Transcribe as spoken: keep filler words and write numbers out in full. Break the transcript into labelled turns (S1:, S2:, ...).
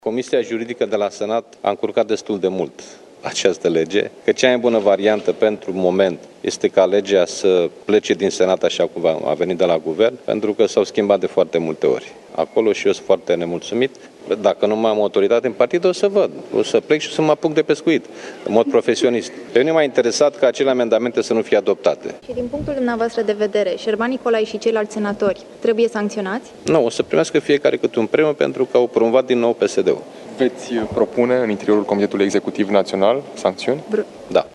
S1: Comisia juridică de la Senat a încurcat destul de mult această lege, că cea mai bună variantă pentru moment este ca legea să plece din Senat așa cum a venit de la guvern, pentru că s-au schimbat de foarte multe ori acolo și eu sunt foarte nemulțumit. Dacă nu mai am autoritate în partid, o să văd, o să plec și o să mă apuc de pescuit, în mod profesionist. Pe mine m-a interesat ca acele amendamente să nu fie adoptate.
S2: Și din punctul dumneavoastră de vedere, Șerban Nicolae și ceilalți senatori trebuie sancționați?
S1: Nu, o să primească fiecare câte un premiu pentru că au promovat din nou P S D-ul.
S3: Veți propune în interiorul Comitetului Executiv Național sancțiuni?
S1: Da.